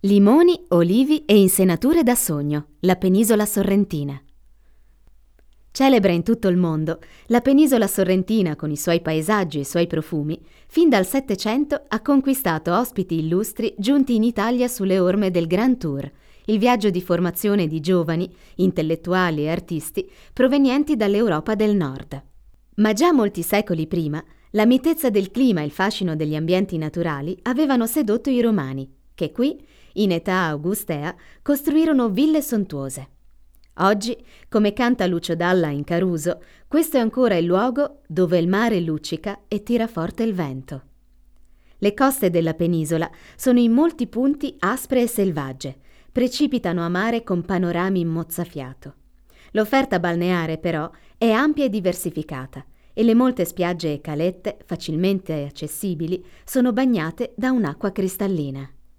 Limoni, olivi e insenature da sogno, la penisola sorrentina. Celebre in tutto il mondo, la penisola sorrentina con i suoi paesaggi e i suoi profumi, fin dal Settecento ha conquistato ospiti illustri giunti in Italia sulle orme del Grand Tour, il viaggio di formazione di giovani, intellettuali e artisti provenienti dall'Europa del Nord. Ma già molti secoli prima, la mitezza del clima e il fascino degli ambienti naturali avevano sedotto i Romani, che qui, in età augustea, costruirono ville sontuose. Oggi, come canta Lucio Dalla in Caruso, questo è ancora il luogo dove il mare luccica e tira forte il vento. Le coste della penisola sono in molti punti aspre e selvagge, precipitano a mare con panorami in mozzafiato. L'offerta balneare, però, è ampia e diversificata e le molte spiagge e calette, facilmente accessibili, sono bagnate da un'acqua cristallina.